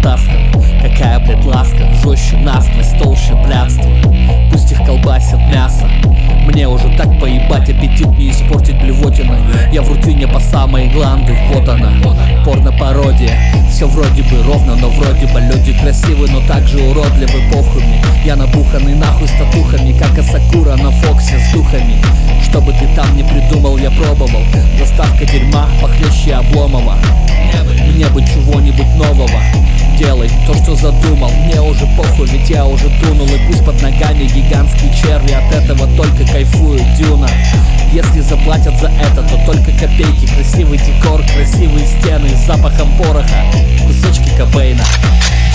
затаскан. Какая, блядь, ласка, жестче насквозь, толще блядства. Пусть их колбасят мясо, мне уже так поебать, аппетит не испортить блевотина. Я в рутине по самые гланды, вот она, порно-пародия. Все вроде бы ровно, но вроде бы люди красивы, но также уродливы, похуй мне. Я набуханный нахуй с татухами, как Асакура на Фоксе с духами. Что бы ты там не придумал, я пробовал. Доставка дерьма похлеще Обломова. Мне бы чего-нибудь нового. Делай то, что задумал, мне уже похуй, ведь я уже тунул. И пусть под ногами гигантские черви, от этого только кайфует дюна. Если заплатят за это, то только копейки. Красивый декор, красивые стены с запахом пороха, кусочки Кобейна.